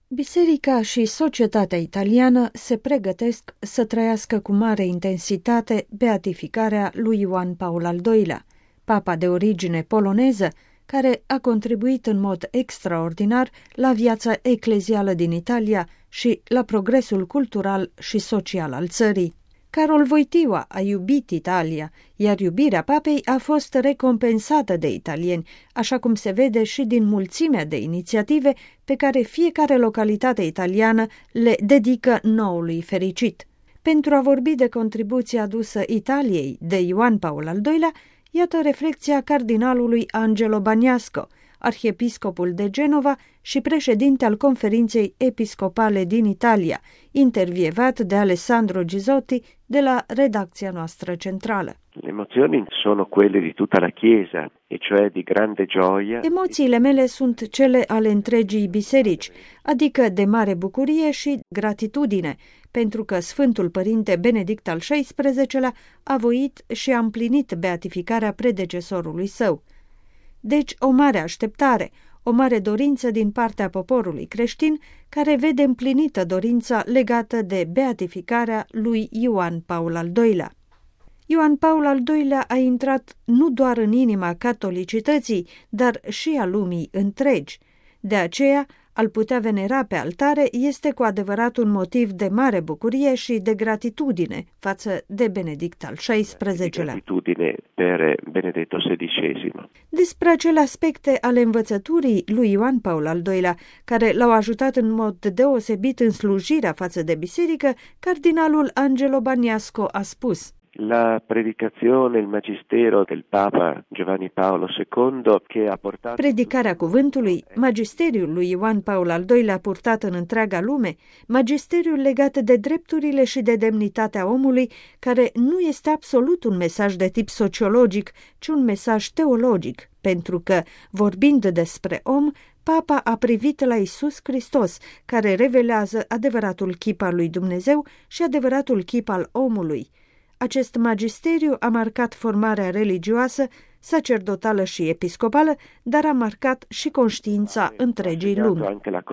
Biserica și societatea italiană se pregătesc să trăiască cu mare intensitate beatificarea lui Ioan Paul al II-lea, papa de origine poloneză, care a contribuit în mod extraordinar la viața eclezială din Italia și la progresul cultural și social al țării. Carol Wojtyła a iubit Italia, iar iubirea papei a fost recompensată de italieni, așa cum se vede și din mulțimea de inițiative pe care fiecare localitate italiană le dedică noului fericit. Pentru a vorbi de contribuția adusă Italiei de Ioan Paul al II-lea, iată reflecția cardinalului Angelo Bagnasco, arhiepiscopul de Genova și președinte al Conferinței Episcopale din Italia, intervievat de Alessandro Gisotti de la redacția noastră centrală. Le emozioni sono quelle di tutta la Chiesa, e cioè di grande gioia. Emoțiile mele sunt cele ale întregii biserici, adică de mare bucurie și gratitudine, pentru că Sfântul Părinte Benedict al XVI-lea a voit și a împlinit beatificarea predecesorului său. Deci o mare așteptare, o mare dorință din partea poporului creștin, care vede împlinită dorința legată de beatificarea lui Ioan Paul al II-lea. Ioan Paul al II-lea a intrat nu doar în inima catolicității, dar și a lumii întregi. De aceea, a-l putea venera pe altare este cu adevărat un motiv de mare bucurie și de gratitudine față de Benedict al XVI-lea. Gratitudine per Benedetto XVI. Despre acele aspecte ale învățăturii lui Ioan Paul al II-lea, care l-au ajutat în mod deosebit în slujirea față de biserică, cardinalul Angelo Bagnasco a spus: La predicazione, il magistero del Papa Giovanni Paolo II, che ha portato... Predicarea cuvântului, magisteriul lui Ioan Paul al II-lea purtat în întreaga lume, magisteriul legat de drepturile și de demnitatea omului, care nu este absolut un mesaj de tip sociologic, ci un mesaj teologic, pentru că, vorbind despre om, Papa a privit la Iisus Hristos, care revelează adevăratul chip al lui Dumnezeu și adevăratul chip al omului. Acest magisteriu a marcat formarea religioasă, sacerdotală și episcopală, dar a marcat și conștiința întregii lumi.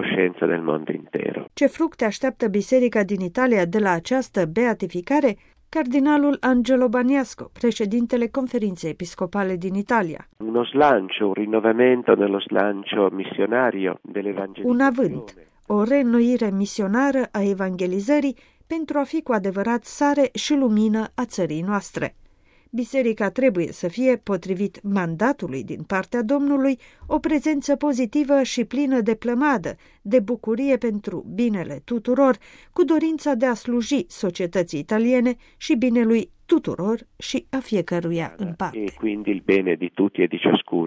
Ce fructe așteaptă Biserica din Italia de la această beatificare? Cardinalul Angelo Bagnasco, președintele Conferinței Episcopale din Italia. Uno slancio, un rinnovamento nello slancio missionario dell'evangelizzazione. Un avânt, o reînnoire misionară a evangelizării, pentru a fi cu adevărat sare și lumină a țării noastre. Biserica trebuie să fie, potrivit mandatului din partea Domnului, o prezență pozitivă și plină de plămadă, de bucurie pentru binele tuturor, cu dorința de a sluji societății italiene și binelui tuturor și a fiecăruia în parte. E quindi il bene di tutti e di ciascuno.